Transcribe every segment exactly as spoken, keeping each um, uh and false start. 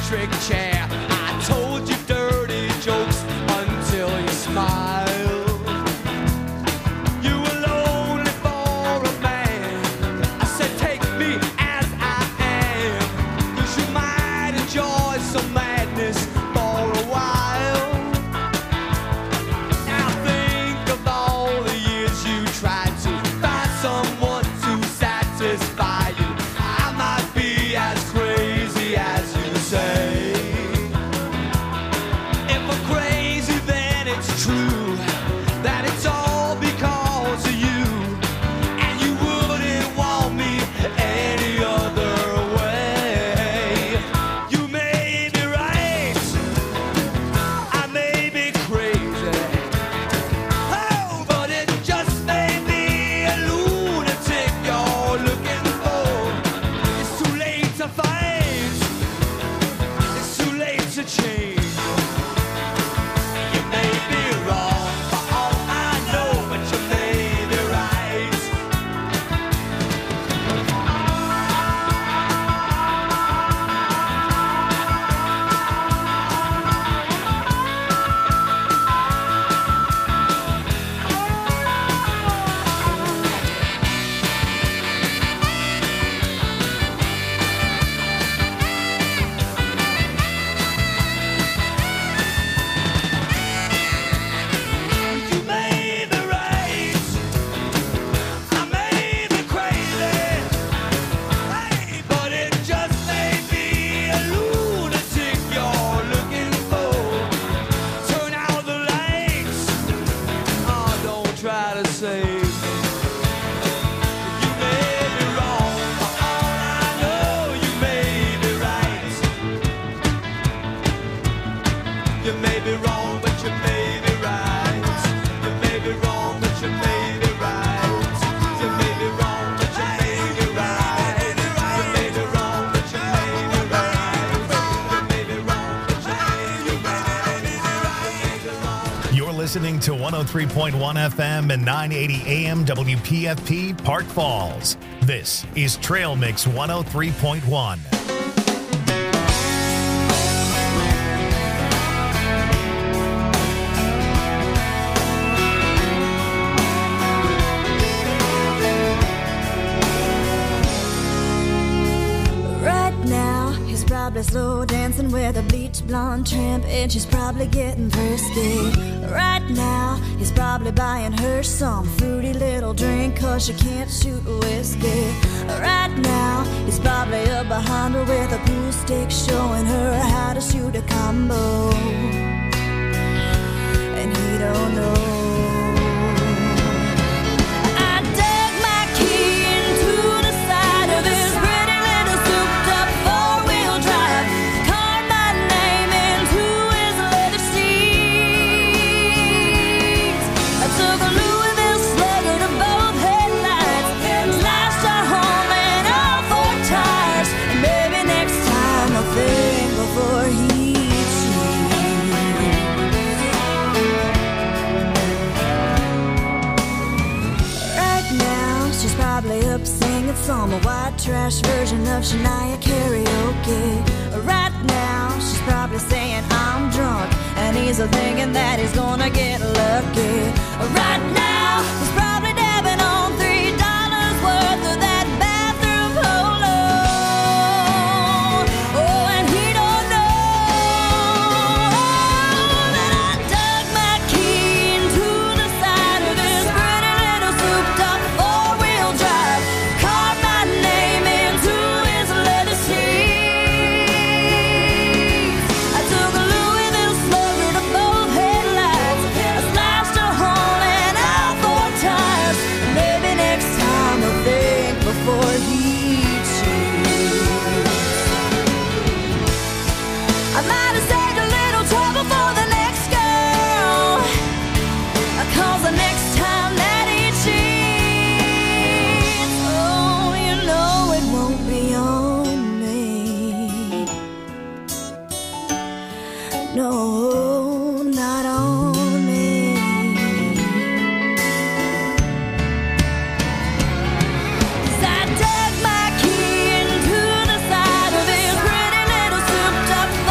electric chair. I told you dirty jokes until you smiled. You were lonely for a man. I said take me as I am, 'cause you might enjoy some madness for a while. Now think of all the years you tried to find someone to satisfy you. I might be as crazy as you say. If I'm crazy, then it's true that it's all because of you, and you wouldn't want me any other way. You may be right, I may be crazy, oh, but it just may be a lunatic you're looking for. It's too late to fight, it's too late to change. You may be wrong for all I know, but you may be right. You may be right, I may be crazy, hey, but it just may be a lunatic you're looking for. Turn out the lights, oh, don't try to save me. You may be wrong, for all I know, you may be right. You may be wrong, but you may be right. You may be wrong, but you may be right. You may be wrong, but you may be right. You may be wrong, but you may be right. You may be wrong, but you may be right. You're listening to one oh three point one F M and nine eighty A M W P F P Park Falls. This is Trail Mix one oh three point one. Right now, he's probably slow dancing with a bleach blonde tramp, and she's probably getting frisky. Right now, he's probably buying her some fruity little drink, 'cause she can't shoot whiskey. Right now, he's probably up behind her with a pool stick, showing her how to shoot a combo. And he don't know. I dug my key into the side of his pretty little souped-up four-wheel drive, carved my name into his leather seats. I took a Louisville Slugger to both headlights, slashed our home and all four tires. And maybe next time I'll think before he cheats. Right now, she's probably up singing some white trash version of Shania karaoke. Right now, she's probably saying I'm drunk, and he's thinking that he's gonna get lucky. Right now, he's probably dabbing on three dollars worth of that bathroom polo. Oh, and he don't know that I dug my key into the side of his pretty little souped-up four-wheel drive, carved my name into his leather seats. I took a Louisville Slugger to both headlights, I slashed a hole in all four tires. Maybe next time I'll think before he cheats. I might have saved a little trouble for the next girl, 'cause the next time that he cheats, oh, you know it won't be on me. No, not on me. 'Cause I dug my key into the side of his pretty little souped-up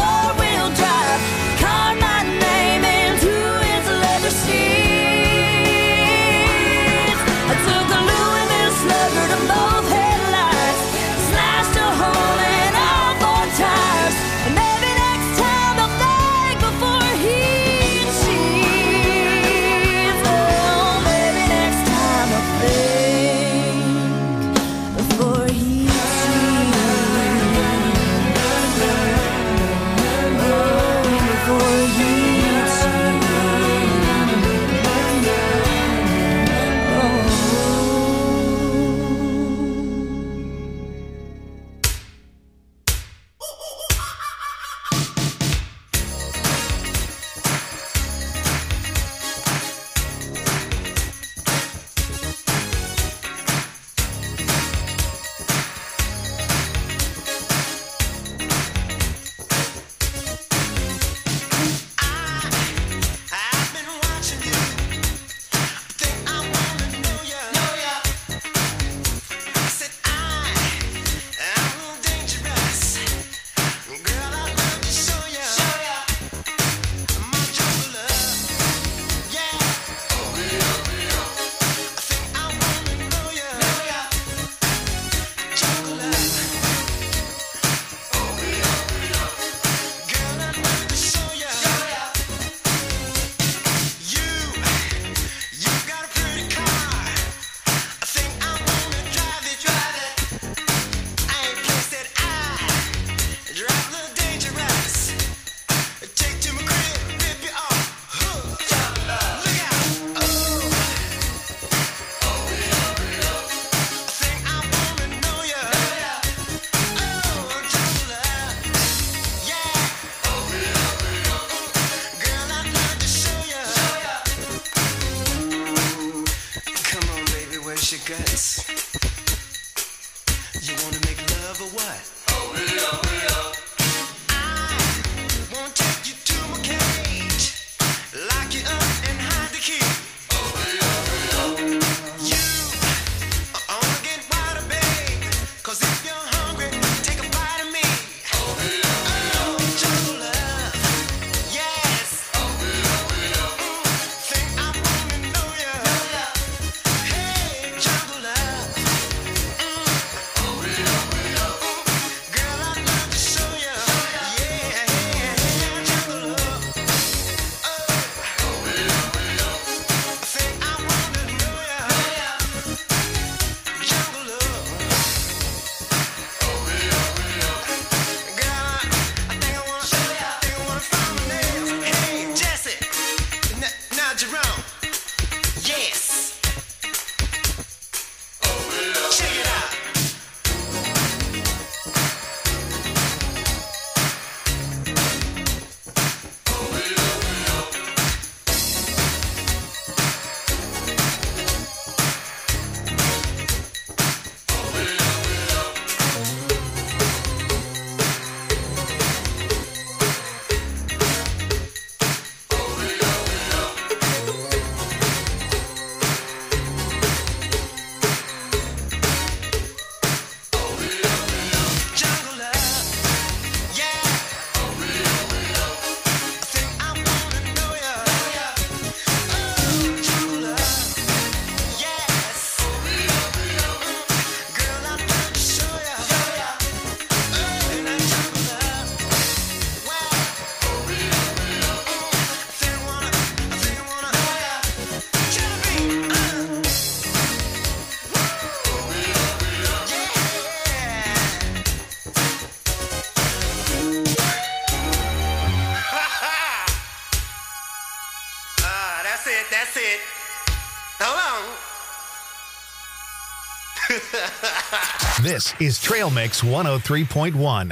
This is Trail Mix one oh three point one.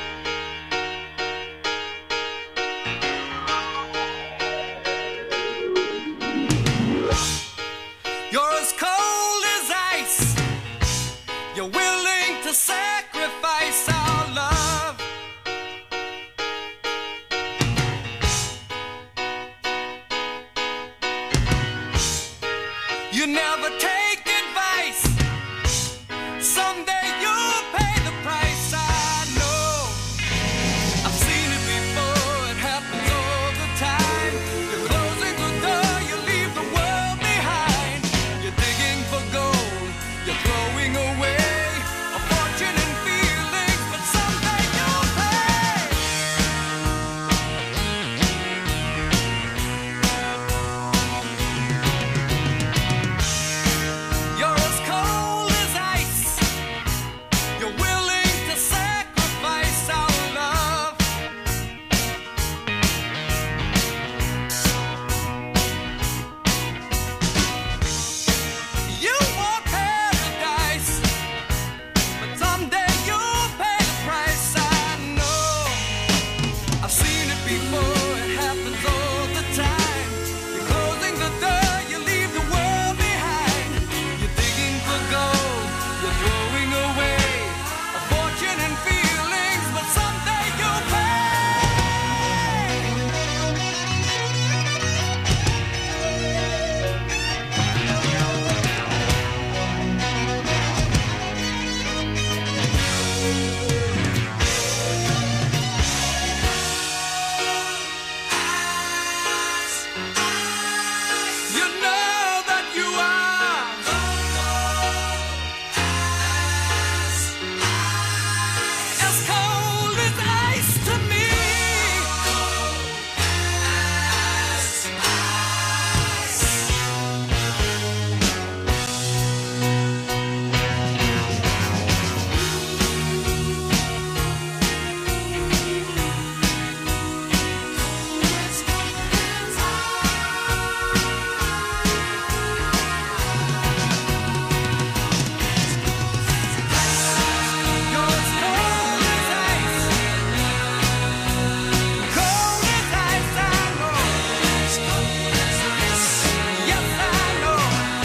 You're as cold as ice. You're willing to sacrifice our love. You never take advice. Someday you'll pay the price. I know. I've seen it before. It happens all the time. You're closing the door. You leave the world behind. You're digging for gold. You're throwing away a fortune and feelings, but someday you'll pay. You're as cold as ice. You're willing to sacrifice our love. You want paradise, but someday you'll pay the price. I know. I've seen it before. It happens all the time. You're closing the door. You leave the world behind. You're digging for gold. You're throwing away a fortune and feelings, but someday you'll pay. You know that you are as cold as ice to me. You're as cold as ice, cold as ice. I know. Yes, I know.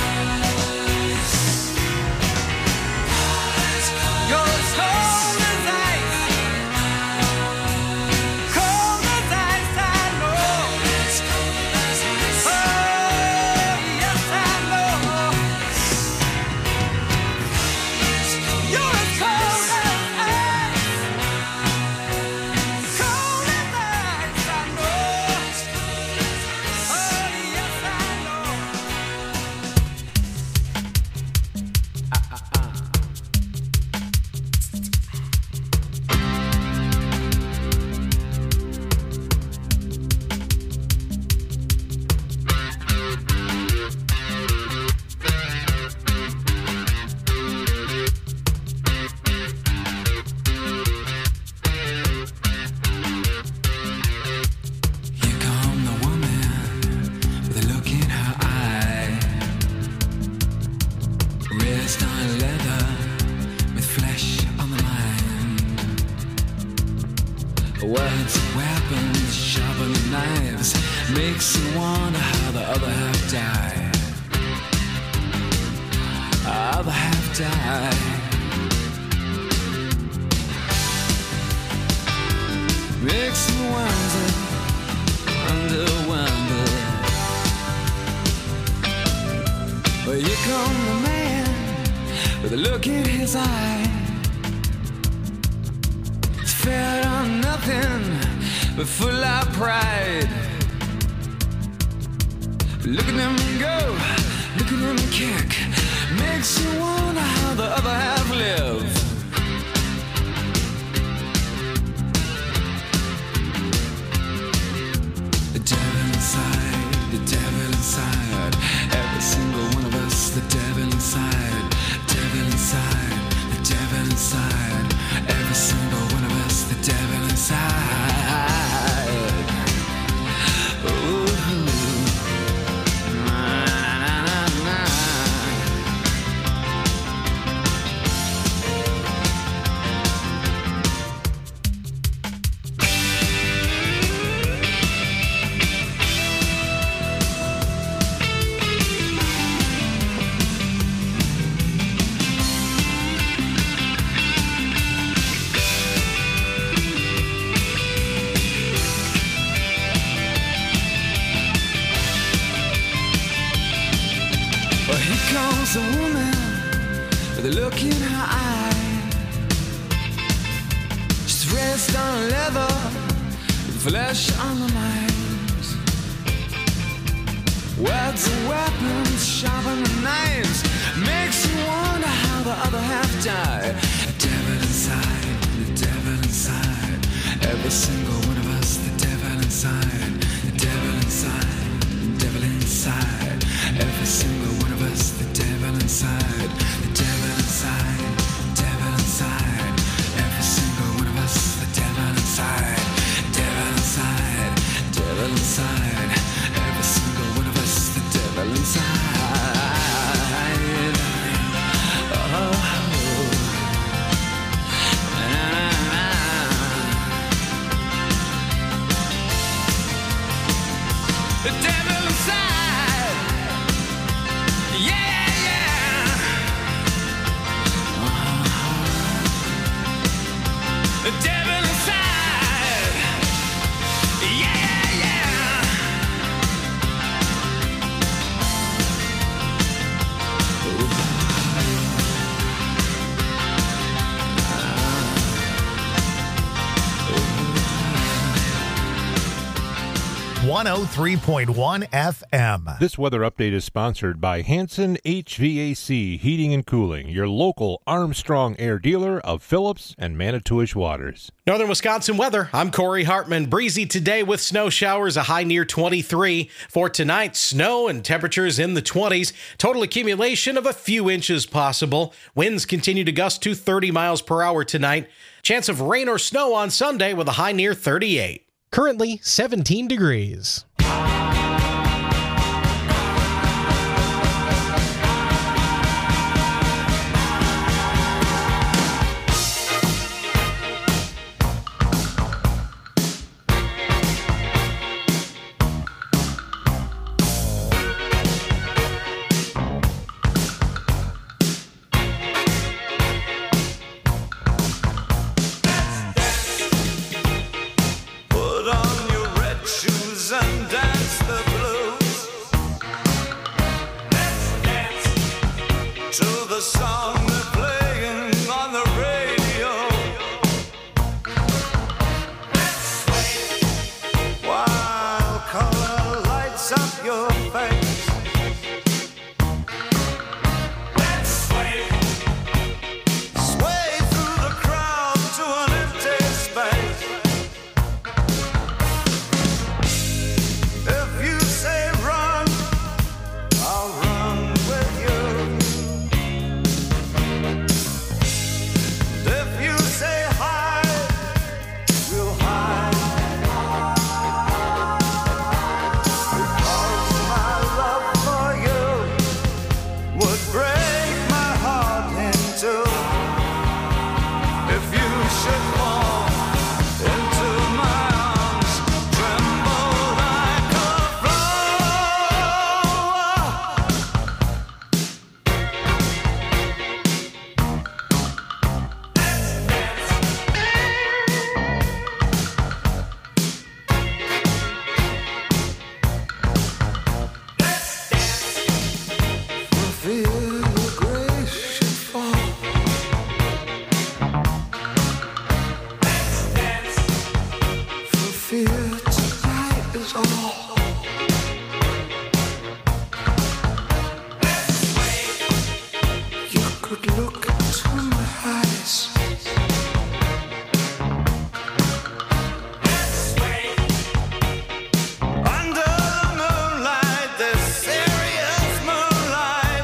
You're as cold as ice, cold as ice. I know. Oh, yes, I know. You're as cold as ice, cold as ice. I know. Oh, yes, I know. Here come the woman with a look in her eye, wrist on leather with flesh on the mind. Words, weapons, sharpened knives, makes you wonder how the other half died. Other half died. Makes you wonder, wonder, wonder. Well, here come the man with a look in his eye. He's fed on nothing but full of pride. Look at him go, look at him kick. Makes you wonder how the other half live. The devil inside, the devil inside. Every single one of us, the devil inside. Devil inside, the devil inside. Every single one of us, the devil inside. Ooh. Na, na, na, na. There's a woman with a look in her eye. She's raised on leather, with flesh on the lines. Words and weapons, sharper than knives. Makes you wonder how the other half died. The devil inside, the devil inside. Every single one of us, the devil inside. The devil inside, the devil inside. Every single one of us, the devil inside. The devil inside, the devil inside. Every single one of us, the devil inside. Devil inside, devil inside. Every single one of us, the devil inside. Oh. The devil inside, yeah, yeah. Uh-huh. The devil inside, yeah, yeah. one oh three point one F M. This weather update is sponsored by Hanson H V A C Heating and Cooling, your local Armstrong Air dealer of Phillips and Manitowish Waters. Northern Wisconsin weather. I'm Corey Hartman. Breezy today with snow showers, a high near twenty-three. For tonight, snow and temperatures in the twenties. Total accumulation of a few inches possible. Winds continue to gust to thirty miles per hour tonight. Chance of rain or snow on Sunday with a high near thirty-eight. Currently seventeen degrees. Put on your red shoes and dance the blues. Let's dance to the song they're playing on the radio. Let's sway while color lights up your face. Let's sway, sway through the crowd to an empty space. If you say run, I'll run with you. If you say hide, we'll hide. Because my love for you would break my heart in two. If you should fall into my arms, tremble like a for fear your grace should fall. For fear tonight is all. You could look into my eyes. Under the moonlight, the serious moonlight.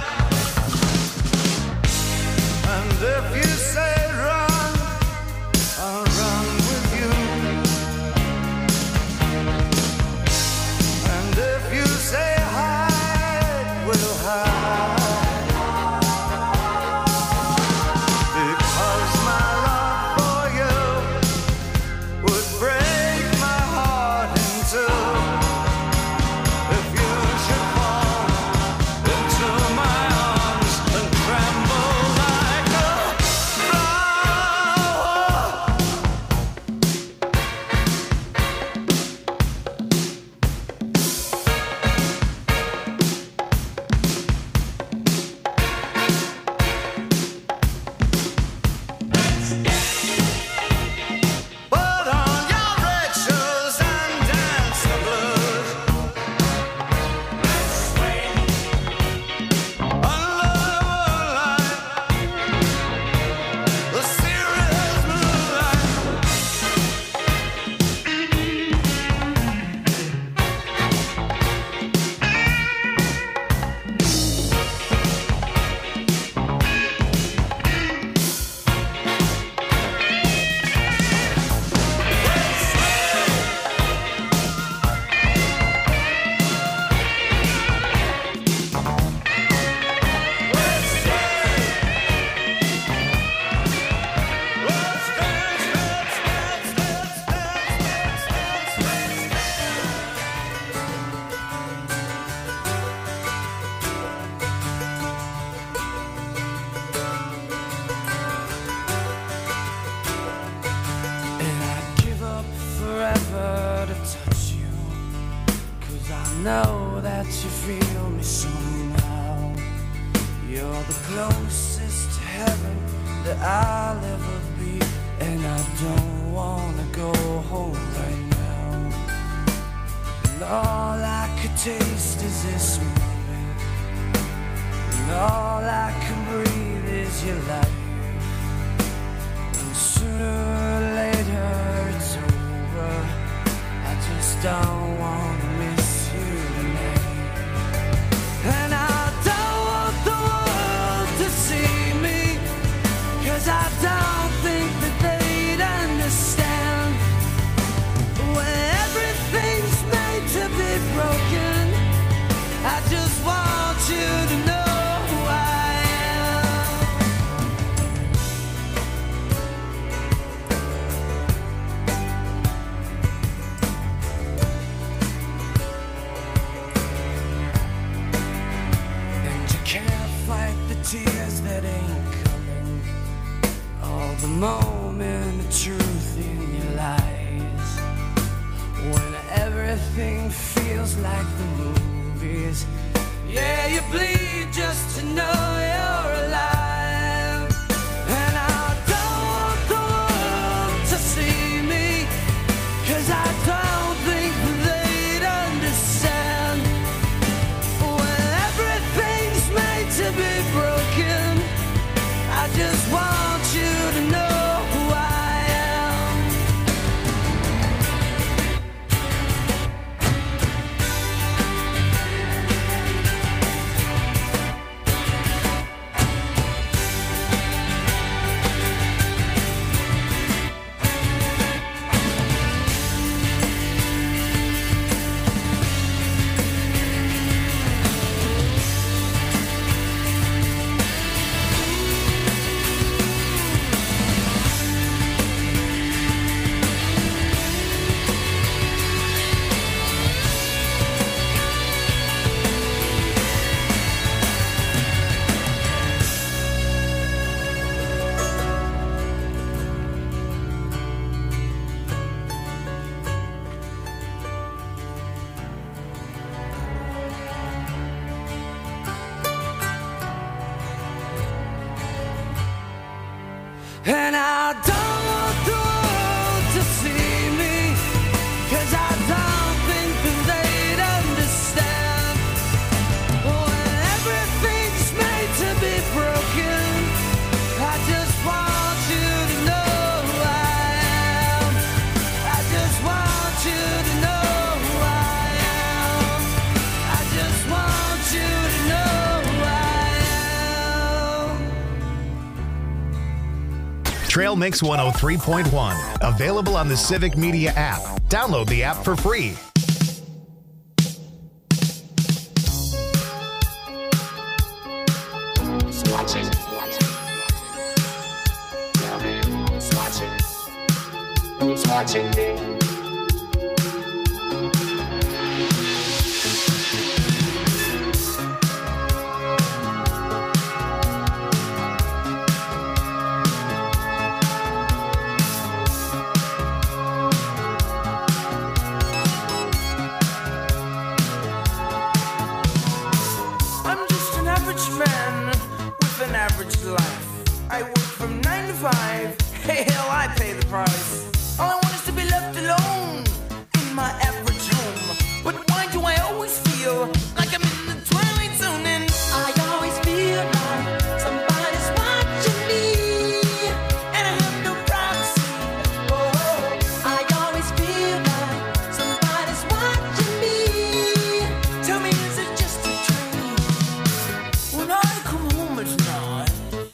And if you say run, I'll run with you. know that you feel me somehow. You're the closest to heaven that I'll ever be, and I don't wanna go home right now. And all I could taste is this moment, and all I can breathe is your life. And sooner or later it's over. I just don't wanna miss you tonight. And I don't want the world to see me, 'cause I don't think that they'd understand. When everything's made to be broken, I just want you to know who I am. And you can't fight the tears that ain't coming, all the moment of truth in your lies. When everything feels like the movies, yeah, you bleed just to know you're alive. And I don't want the world to see me, 'cause I don't think they'd understand. When everything's made to be broken, I just want you to know who I am. And I don't want the world to see me, 'cause I don't think that they'd understand. When everything's made to be broken, I just want you to know who I am. I just want you to know who I am. I just want you to know who I am. Trail Mix one oh three point one. Available on the Civic Media app. Download the app for free. Watching. Who's watching? Who's watching me? I'm just an average man with an average life. I work from nine to five. Hey, hell, I pay the price. All I want is to be left alone in my average home. But why do I always feel like I'm in the twilight zone? And I always feel like somebody's watching me, and I have no privacy. Oh, I always feel like somebody's watching me. Tell me, is it just a dream? When I come home at night,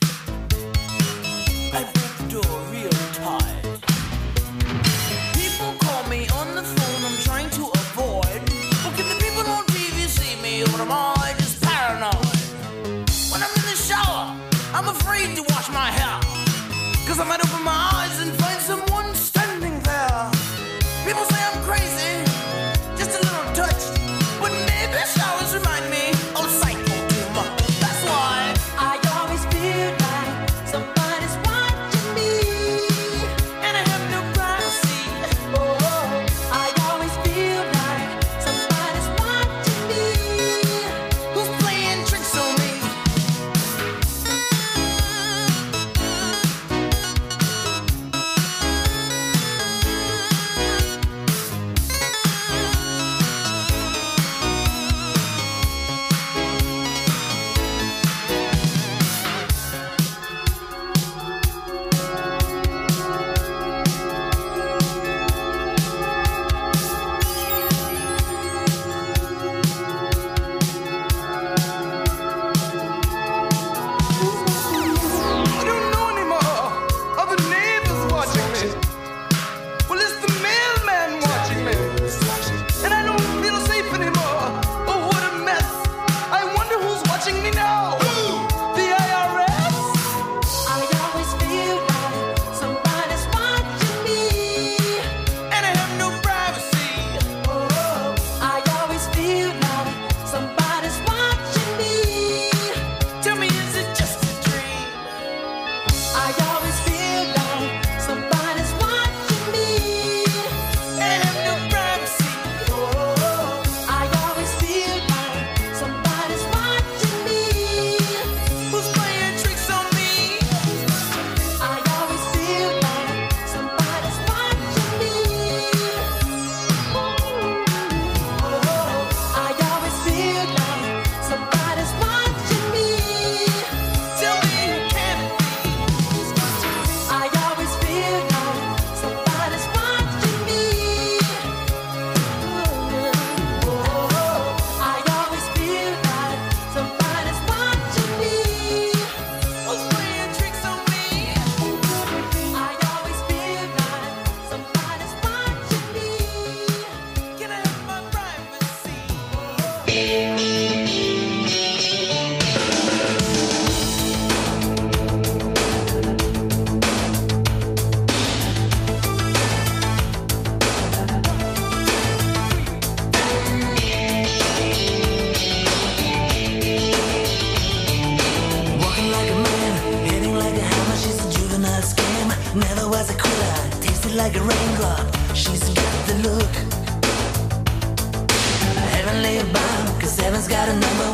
I break the door real tight. People call me on the phone, I'm trying to avoid. But can the people on T V see me, or am I just paranoid? When I'm in the shower, I'm afraid to wash my hair, 'cause I might open my eyes and find someone standing there. People say I'm crazy, just a little touched, but maybe showers remind me of psycho humor. That's why I always feel like somebody's watching me, and I have no privacy. Oh, I always feel like somebody's watching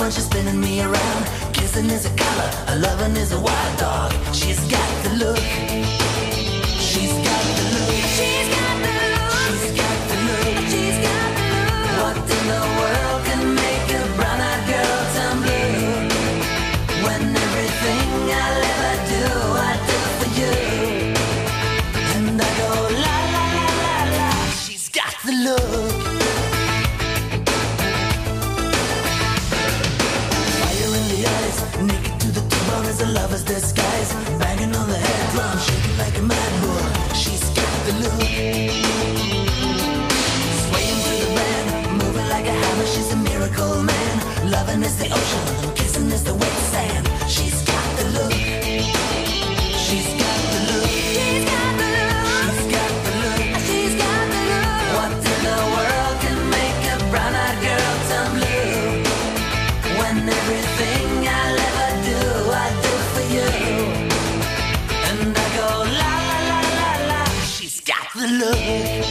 on, she's spinning me around. Kissing is a color, a loving is a wild dog. She's got the look. She's got the look. She's got the look. She's got the look. She's got the look. What in the world can make a brown-eyed girl turn blue? When everything I'll ever do, I do for you. And I go la la la la la. She's got the look. Fire in the eyes, naked to the bone as a lover's disguise. Banging on the head drum, shaking like a mad bull. She's got the look. Swaying through the band, moving like a hammer. She's a miracle man. Loving is the ocean, kissing is the wet sand. She's got the look. She's got the look. She's got the look. She's got the look. She's got the look. What in the world can make a brown-eyed girl turn blue? When everything I'll ever do, I do for you. And I go la la la la la. She's got the look.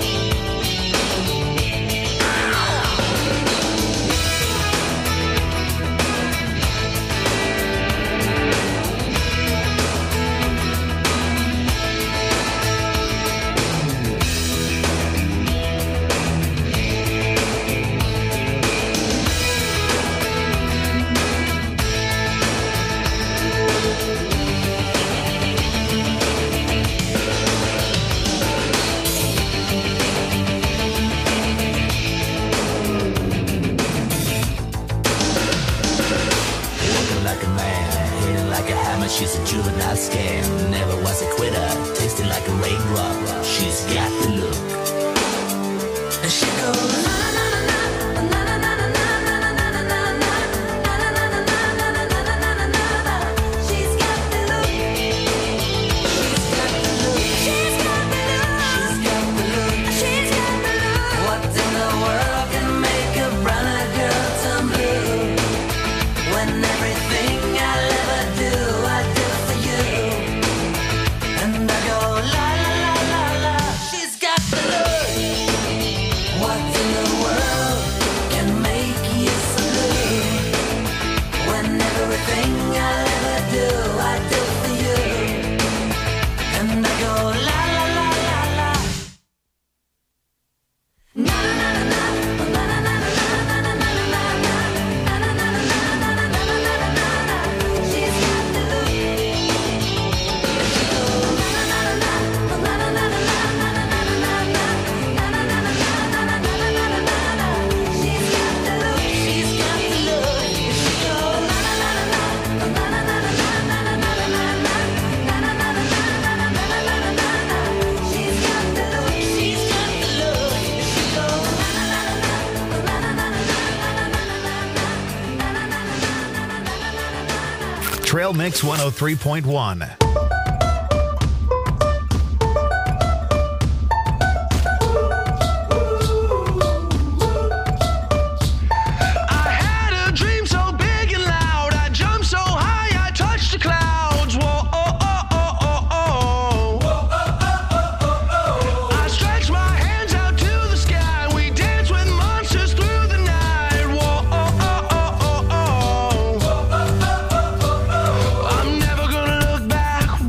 Like a man, hitting like a hammer, she's a juvenile scam. Never was a quitter, tasting like a raindrop. She's got the look. And she goes na na na na na na na na na na na na na na. She's got the look. She's got the look. She's got the look. She's got the look. She's got the look. What in the world can make a brown-eyed girl turn blue? When everything I'll ever do, I do for you. And I go la la la la la. She's got the look. What in the world can make you so blue? When everything I'll ever do, I do for you. And I go la la la la la. Na na na na na na na na na na na na na. She's got the look. Na na na na na na na na na na. She's got the look. She's got the look. She goes la la la la la. She's got the look. She's got the look. She goes la la la la. Trail Mix one oh three point one. I had a dream so big and loud. I jumped so high, I touched the clouds. Whoa, oh, oh, oh, oh, oh. I stretched my hands out to the sky. We danced with monsters through the night. Whoa, oh, oh, oh, oh, oh. I'm never gonna look back.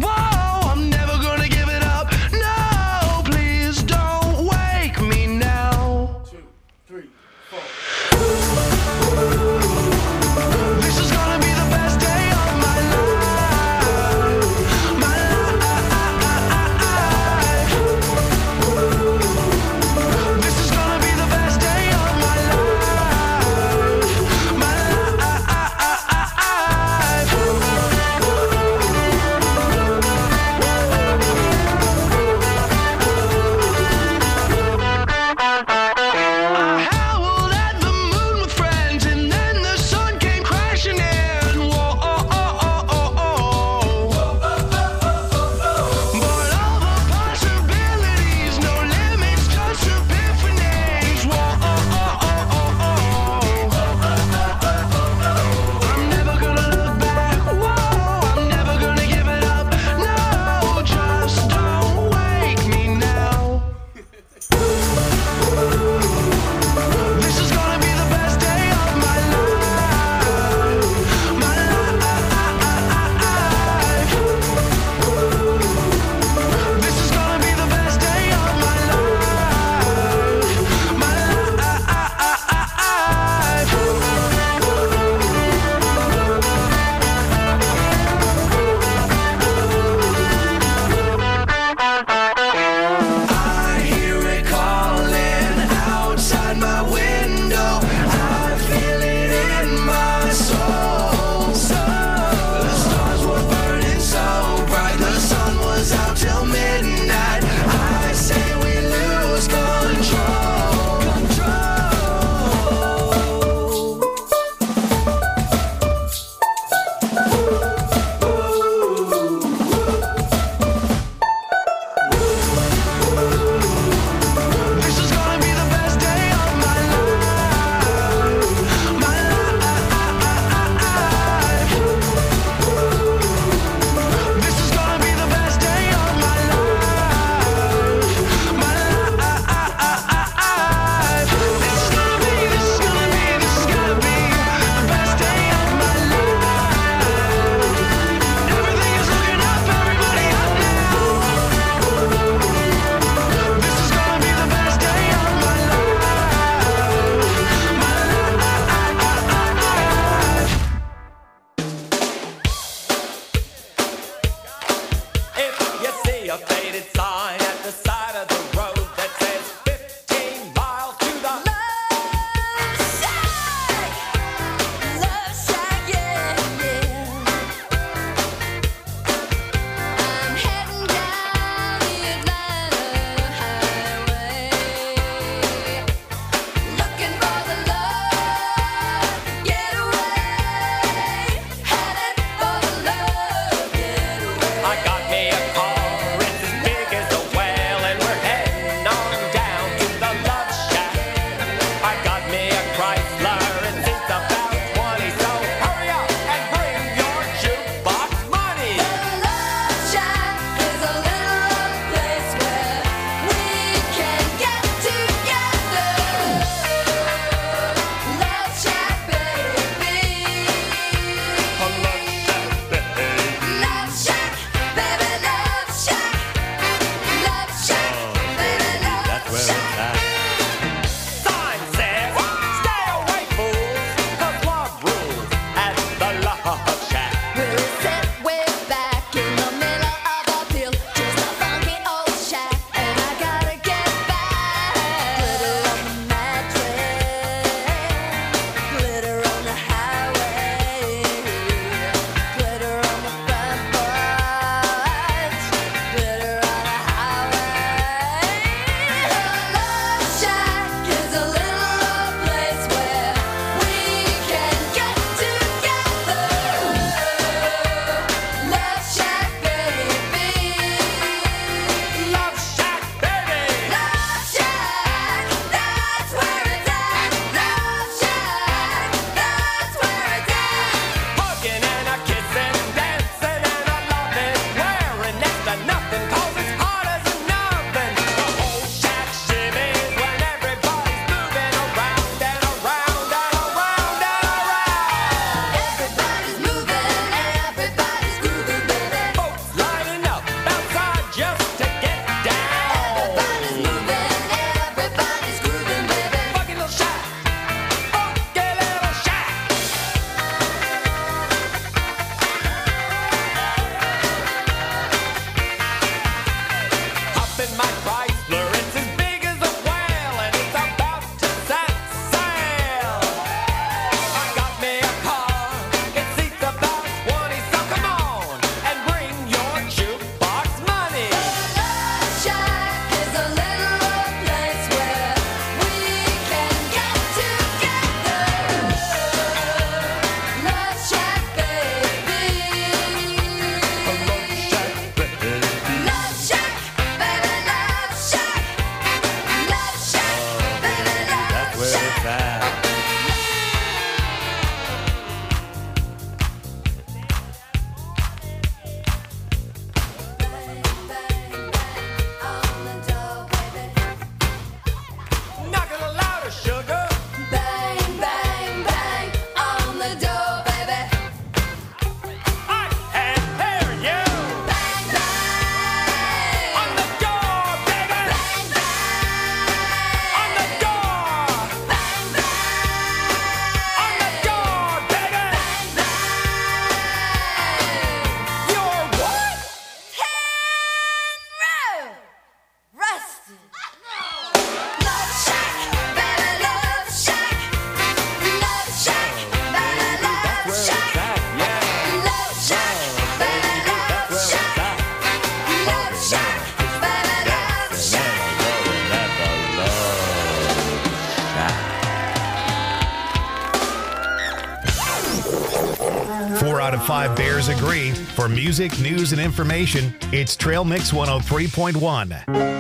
Four out of five Bears agree. For music, news, and information, it's Trail Mix one oh three point one.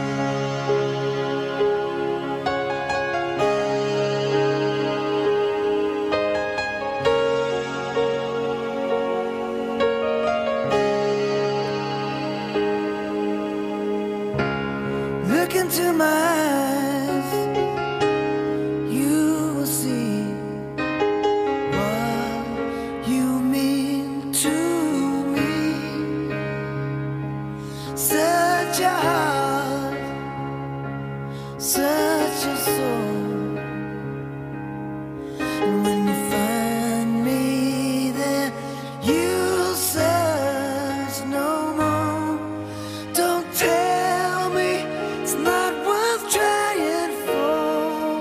Look into my eyes, you will see what you mean to me. Such a heart, such a soul. And when you find me there, you'll search no more. Don't tell me it's not worth trying for.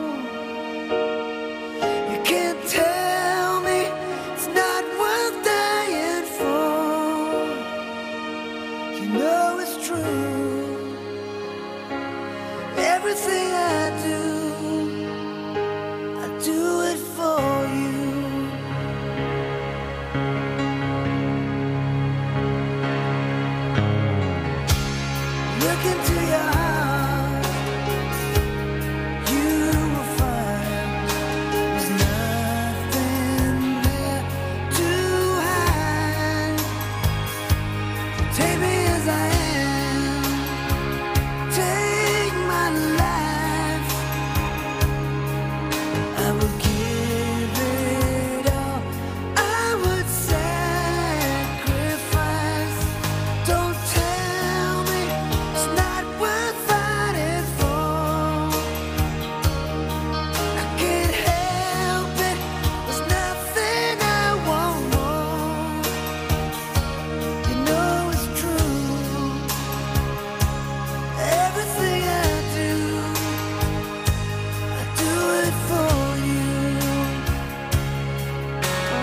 You can't tell me it's not worth dying for. You know it's true. Everything I do, I do it for you. Look into your heart, you will find there's nothing there to hide. Take me as I am, take my life. I will give it all, I would sacrifice. Don't tell me it's not worth fighting for. I can't help it, there's nothing I want more. You know it's true. Everything I do, I do it for you. Oh,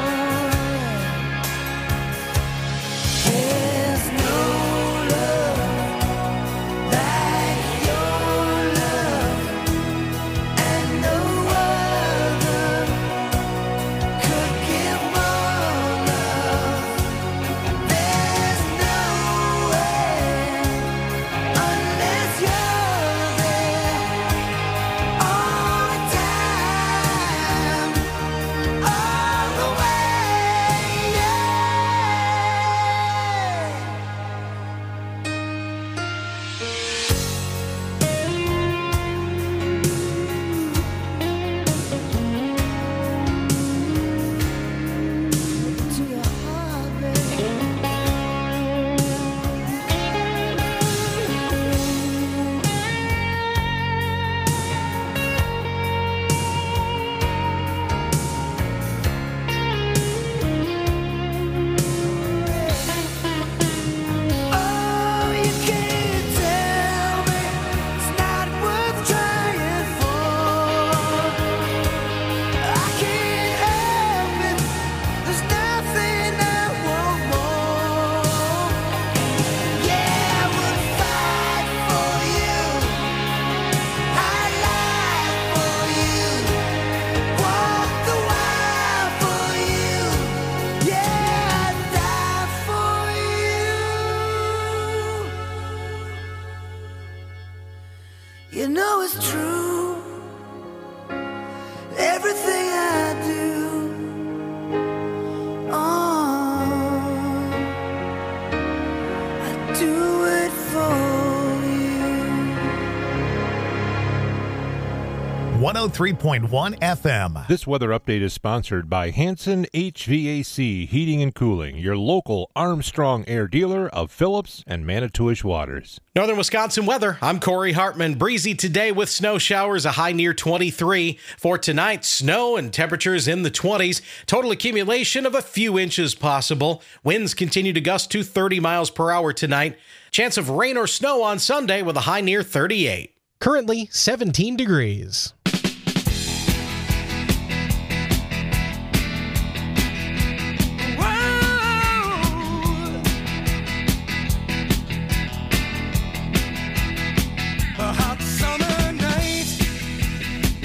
there's no love like your love, and no other could give more love. There's no way unless you're there all the time, all the way. Yeah. To your heart, baby. Oh, you can't tell me it's not worth trying for. I can't help it, there's nothing I want more. Yeah, I would fight for you, I'd lie for you, walk the wild for you. Yeah, I'd die for you. You know it's true. Everything I do, oh, I do it for you. one oh three point one F M. This weather update is sponsored by Hanson H V A C Heating and Cooling, your local Armstrong Air dealer of Phillips and Manitowish Waters. Northern Wisconsin weather. I'm Corey Hartman. Breezy today with snow showers, a high near twenty-three. For tonight, snow and temperatures in the twenties. Total accumulation of a few inches possible. Winds continue to gust to thirty miles per hour tonight. Chance of rain or snow on Sunday with a high near thirty-eight. Currently seventeen degrees. A hot summer night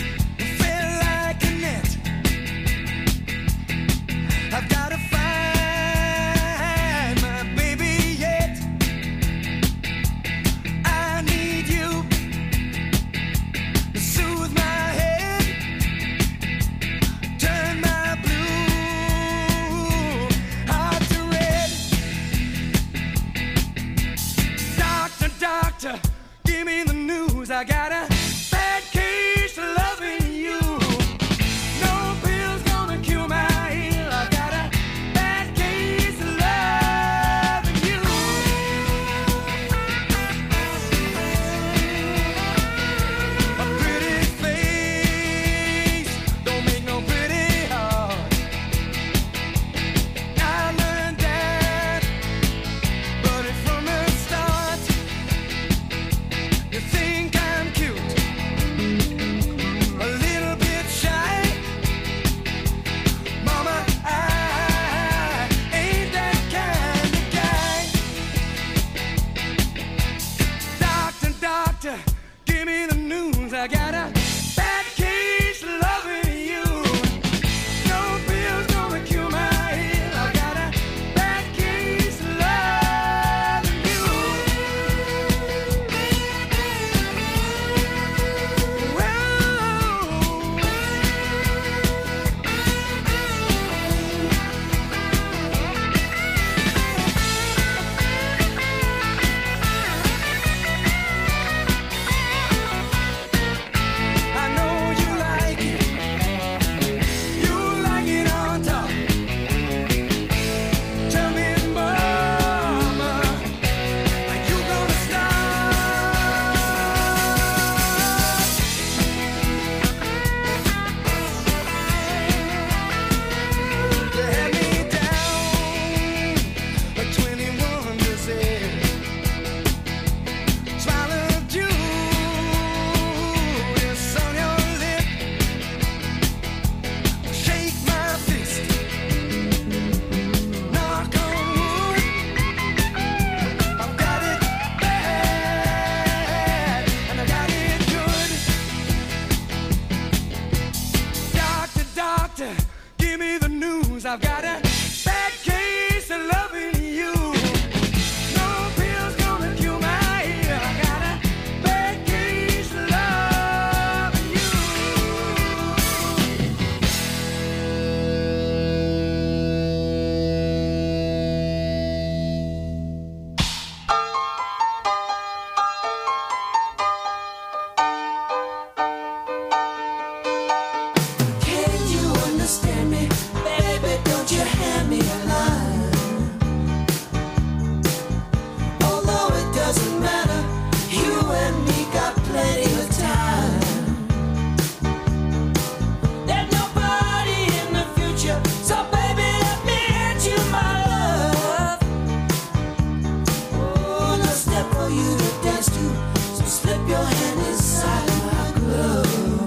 felt like a net. I've got to find I've got a bad case of loving you. No pills gonna cure my ear. I got a bad case of loving you. Can you understand me? Baby, don't you hand me a line. Although it doesn't matter, you and me got plenty of time. There's nobody in the future, so baby, let me hand you my love. Oh, no step for you to dance to, so slip your hand inside my glove.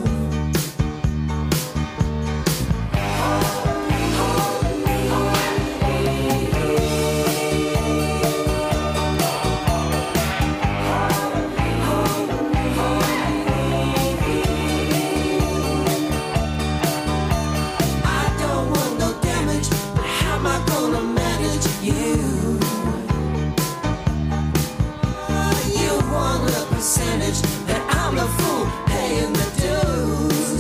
I don't want no damage, but how am I gonna manage you? You want a percentage, and I'm the fool paying the dues.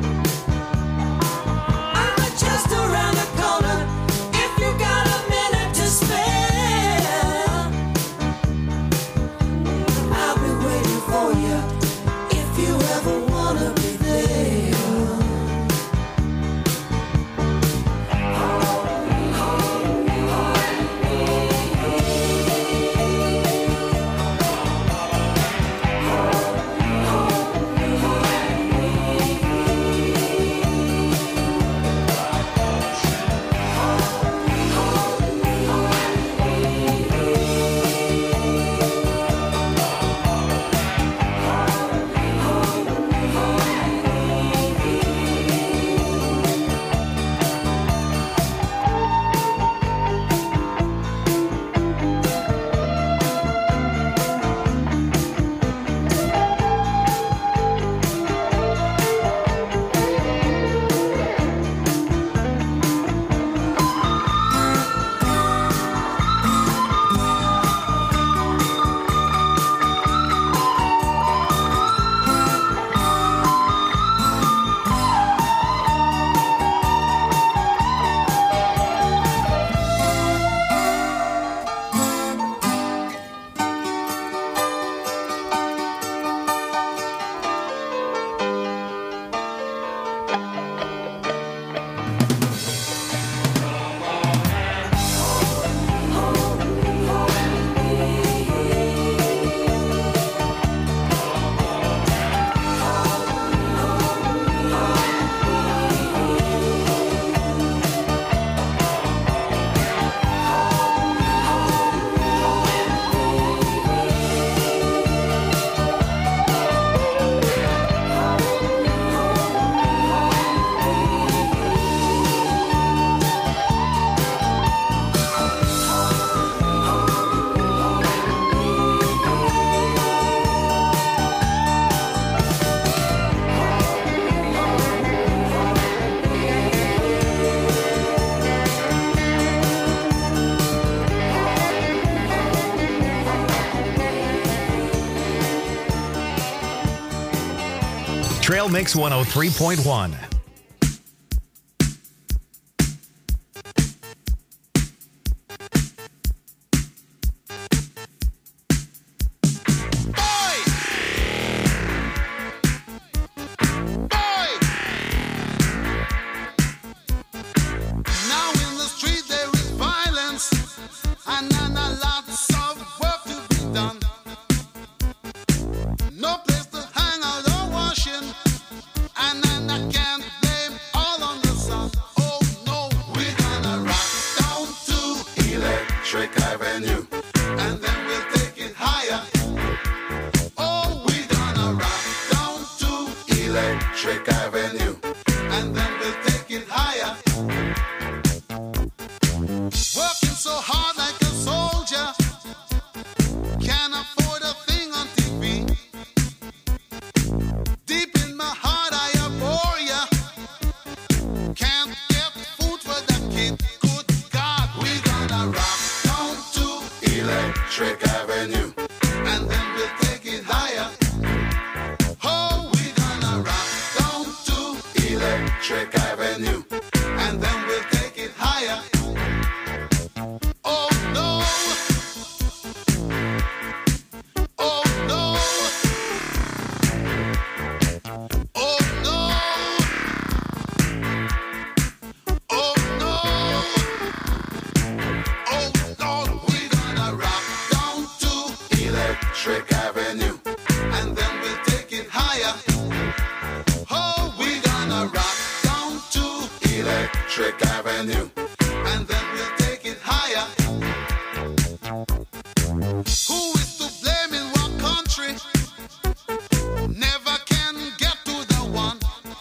I'm just around the corner if you got a minute to spare. I'll be waiting for you if you ever wanna be there. Trail Mix one oh three point one. Now in the street there is violence, and then a lots of work to be done. No place to hang out or washing, and then I can't blame all on the sun. Oh no, we're gonna rock down to Electric Avenue, and then we'll take it higher. Oh, we're gonna rock down to Electric Avenue, and then we'll take it higher. Working so hard like a soldier, can't afford a thing on T V. Deep in my heart I abhor ya, can't get food for the kid. Electric Avenue, and then we'll take it higher. Oh no! Oh no! Oh no! Oh no! Oh Lord, we're gonna rock down to Electric Avenue, and then we'll take it higher. Oh, we're gonna rock down to Electric Avenue, and then we'll take it higher. Who is to blame in what country? Never can get to the one.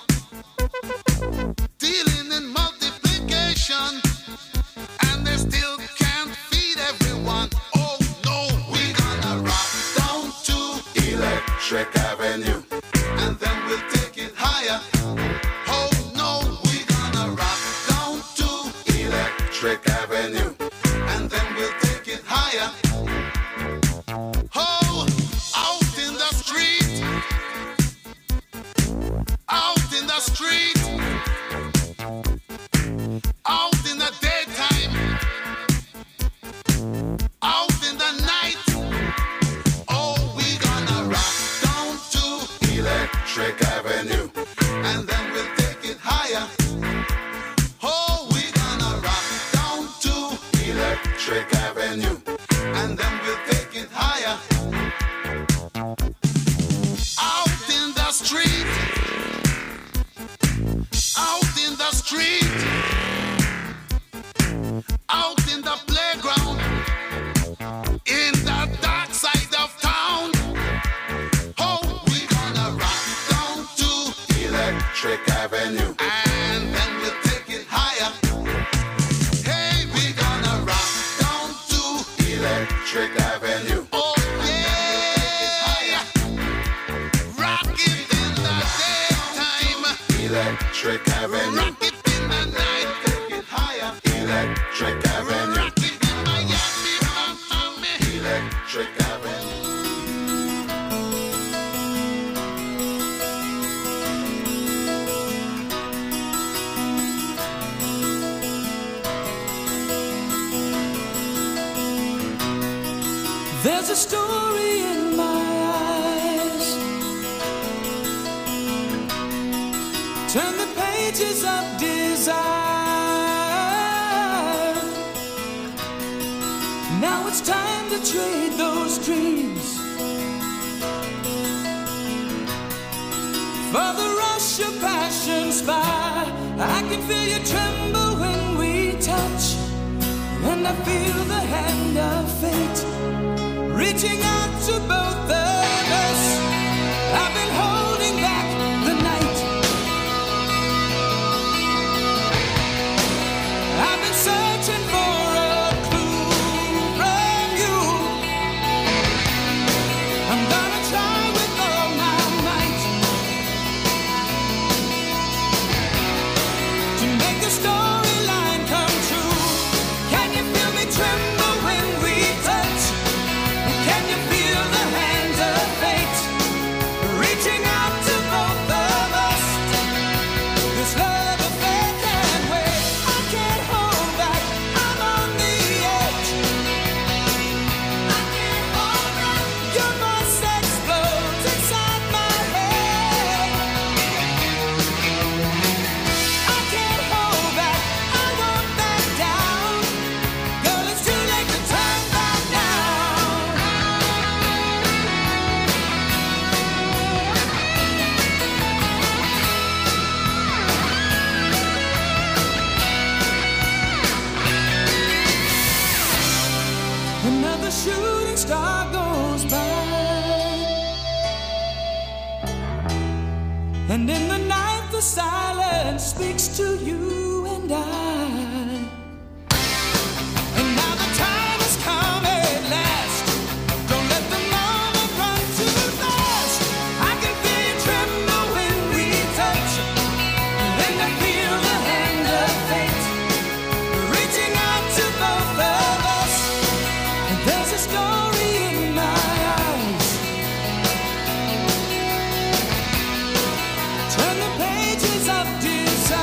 Dealing in multiplication, and they still can't feed everyone. Oh no, we're gonna rock down to Electric Avenue, and then we'll take it higher. Oh no, we're gonna rock down to Electric Avenue, and then we'll take it higher. Oh, out in the street, out in the street, out in the daytime, out in the night. Oh, we're gonna rock down to Electric Avenue, and then we'll take it higher. Oh, we're gonna rock down to Electric Avenue, and then we'll take it higher. Out in the street, out in the street, out in the playground, in the dark side of town. Oh, we're gonna rock down to Electric Avenue, and then we'll take it higher. Hey, we're gonna rock down to Electric Avenue. Oh yeah, rock it in the daytime, Electric Avenue. Rock it in the night, take it higher, Electric Avenue. Rock it in Miami, Miami, Electric Avenue. There's a story in my eyes. Turn the pages of desire. Now it's time to trade those dreams for the rush of passion's fire. I can feel you tremble when we touch, and I feel the hand of fate reaching out to both of us. I've been holding back the night. I've been searching for a clue from you. I'm gonna try with all my might to make the storyline come true. Can you feel me tremble when we touch? Can you feel the hands of fate reaching out to both of us? This love affair can't wait. I can't hold back. I'm on the edge. I can't hold back. Your voice explodes inside my head. I can't hold back. I won't back down. Girl, it's too late to turn back now. Another shooting star goes by, and in the night the silence speaks to you and I. And now the time has come at last. Don't let the moment run too fast. I can feel you tremble when we touch, and I feel the hand of fate reaching out to both of us. And there's a story in my eyes. Turn the pages of desire.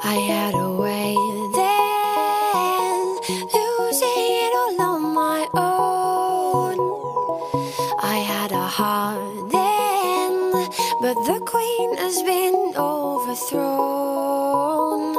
I had a way then, losing it all on my own. I had a heart then, but the queen has been overthrown.